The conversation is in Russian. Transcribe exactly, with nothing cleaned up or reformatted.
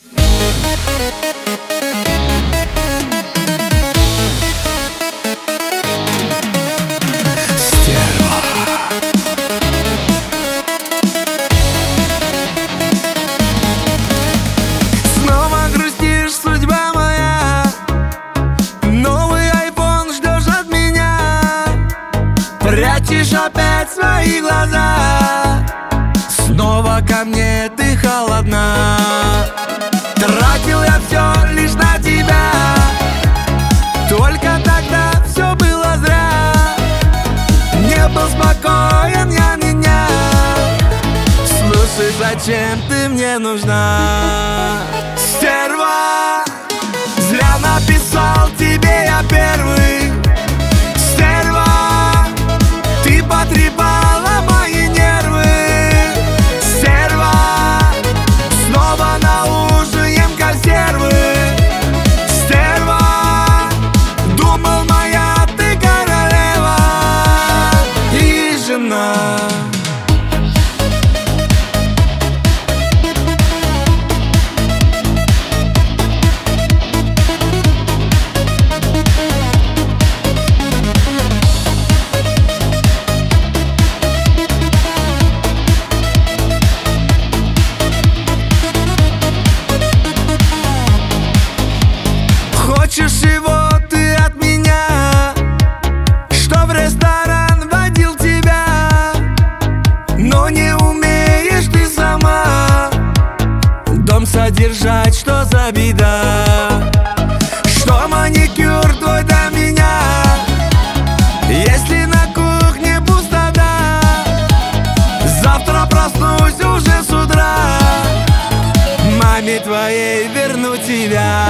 Снова грустишь, судьба моя. Новый айфон ждешь от меня. Прячешь опять свои глаза. Снова ко мне ты холодна. Тратил я все лишь на тебя. Только тогда все было зря. Не был спокоен я меня. Слушай, зачем ты мне нужна? Стерва, зря написал тебе я первый. Стерва, ты потрепала мои нервы. Стерва, снова наужием консервы. Стерва, думал, моя ты королева и жена. Хочешь его ты от меня, что в ресторан водил тебя, но не умеешь ты сама дом содержать, что за беда? Что маникюр твой до меня, если на кухне пустота? Завтра проснусь уже с утра, маме твоей верну тебя.